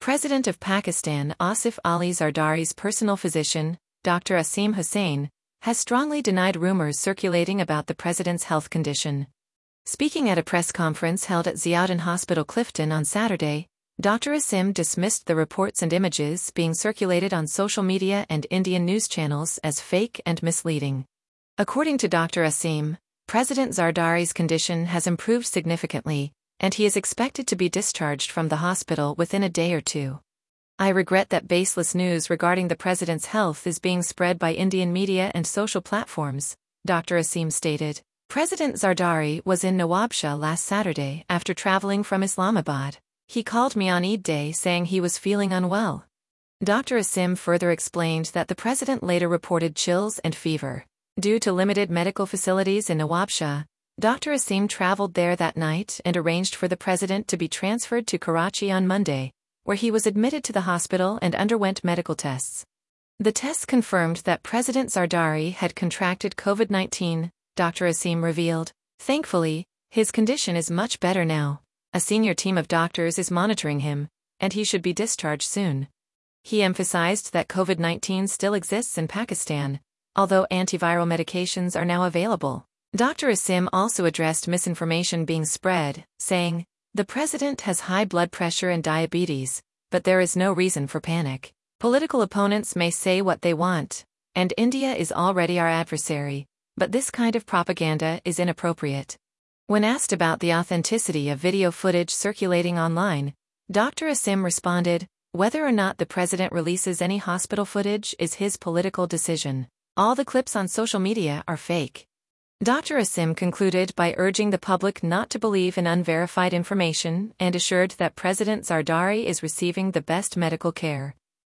President of Pakistan Asif Ali Zardari's personal physician, Dr. Asim Hussain, has strongly denied rumors circulating about the president's health condition. Speaking at a press conference held at Ziauddin Hospital Clifton on Saturday, Dr. Asim dismissed the reports and images being circulated on social media and Indian news channels as fake and misleading. According to Dr. Asim, President Zardari's condition has improved significantly, and he is expected to be discharged from the hospital within a day or two. I regret that baseless news regarding the president's health is being spread by Indian media and social platforms, Dr. Asim stated. President Zardari was in Nawabshah last Saturday after traveling from Islamabad. He called me on Eid Day saying he was feeling unwell. Dr. Asim further explained that the president later reported chills and fever. Due to limited medical facilities in Nawabshah, Dr. Asim traveled there that night and arranged for the president to be transferred to Karachi on Monday, where he was admitted to the hospital and underwent medical tests. The tests confirmed that President Zardari had contracted COVID-19, Dr. Asim revealed. Thankfully, his condition is much better now. A senior team of doctors is monitoring him, and he should be discharged soon. He emphasized that COVID-19 still exists in Pakistan, although antiviral medications are now available. Dr. Asim also addressed misinformation being spread, saying, "The president has high blood pressure and diabetes, but there is no reason for panic. Political opponents may say what they want, and India is already our adversary, but this kind of propaganda is inappropriate." When asked about the authenticity of video footage circulating online, Dr. Asim responded, "Whether or not the president releases any hospital footage is his political decision. All the clips on social media are fake." Dr. Asim concluded by urging the public not to believe in unverified information and assured that President Zardari is receiving the best medical care.